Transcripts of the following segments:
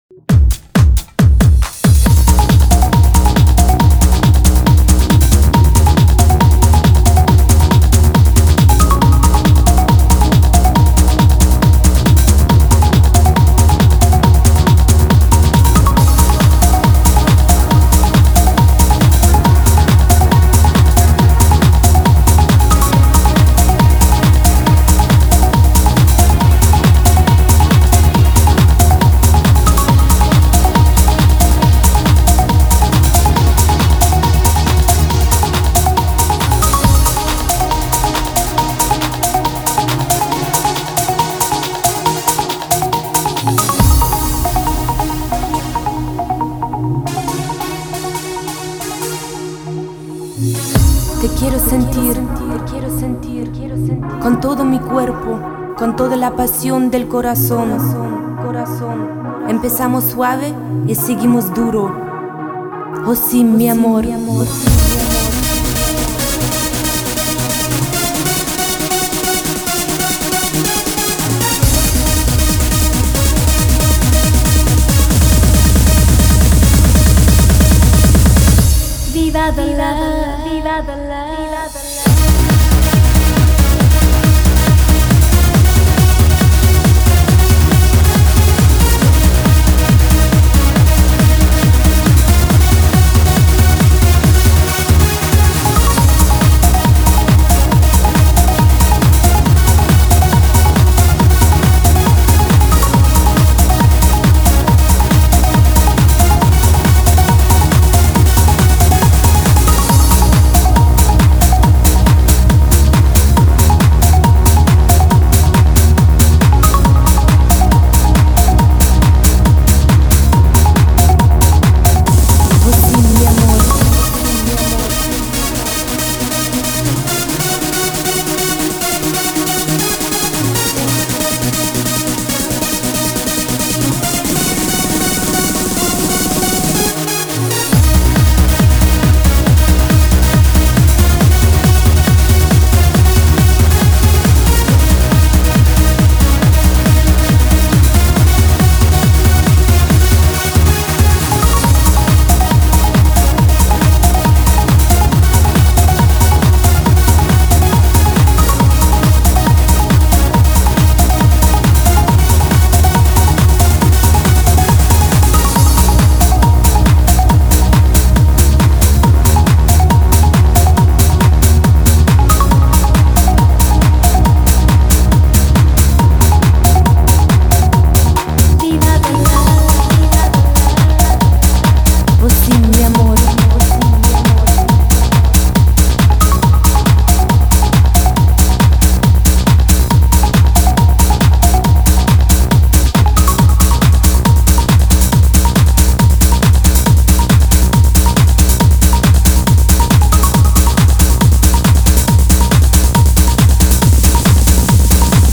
Te quiero sentir con todo mi cuerpo, con toda la pasión del corazón. Empezamos suave y seguimos duro. Oh sí, mi amor. Viva the love, viva the love, viva the love.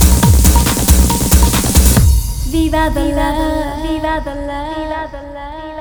Viva the love, viva the love, viva the love.